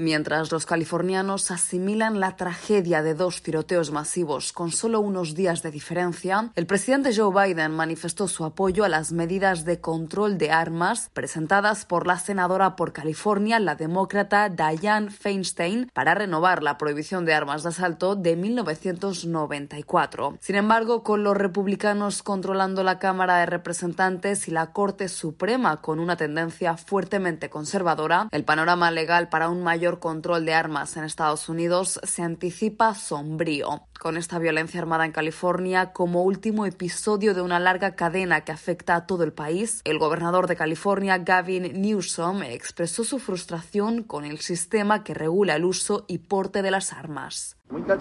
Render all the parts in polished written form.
Mientras los californianos asimilan la tragedia de 2 tiroteos masivos con solo unos días de diferencia, el presidente Joe Biden manifestó su apoyo a las medidas de control de armas presentadas por la senadora por California, la demócrata Dianne Feinstein, para renovar la prohibición de armas de asalto de 1994. Sin embargo, con los republicanos controlando la Cámara de Representantes y la Corte Suprema con una tendencia fuertemente conservadora, el panorama legal para un mayor control de armas en Estados Unidos se anticipa sombrío. Con esta violencia armada en California como último episodio de una larga cadena que afecta a todo el país, el gobernador de California, Gavin Newsom, expresó su frustración con el sistema que regula el uso y porte de las armas.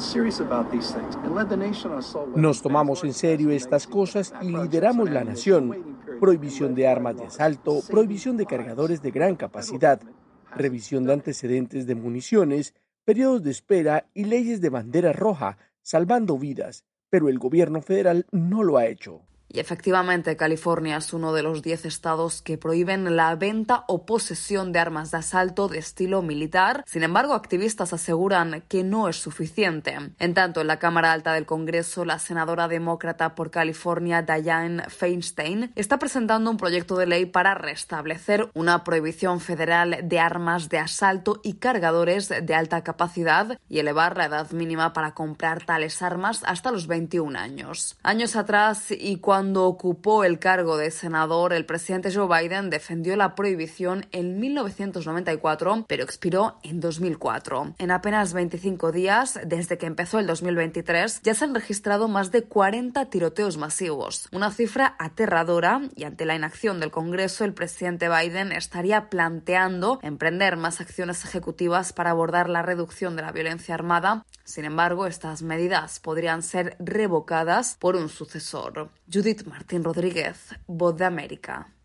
Nos tomamos en serio estas cosas y lideramos la nación. Prohibición de armas de asalto, prohibición de cargadores de gran capacidad, revisión de antecedentes de municiones, periodos de espera y leyes de bandera roja, salvando vidas, pero el gobierno federal no lo ha hecho. Y efectivamente, California es uno de los 10 estados que prohíben la venta o posesión de armas de asalto de estilo militar. Sin embargo, activistas aseguran que no es suficiente. En tanto, en la Cámara Alta del Congreso, la senadora demócrata por California, Dianne Feinstein, está presentando un proyecto de ley para restablecer una prohibición federal de armas de asalto y cargadores de alta capacidad y elevar la edad mínima para comprar tales armas hasta los 21 años. Años atrás, y cuando ocupó el cargo de senador, el presidente Joe Biden defendió la prohibición en 1994, pero expiró en 2004. En apenas 25 días, desde que empezó el 2023, ya se han registrado más de 40 tiroteos masivos, una cifra aterradora, y ante la inacción del Congreso, el presidente Biden estaría planteando emprender más acciones ejecutivas para abordar la reducción de la violencia armada. Sin embargo, estas medidas podrían ser revocadas por un sucesor. Judith Martín Rodríguez, Voz de América.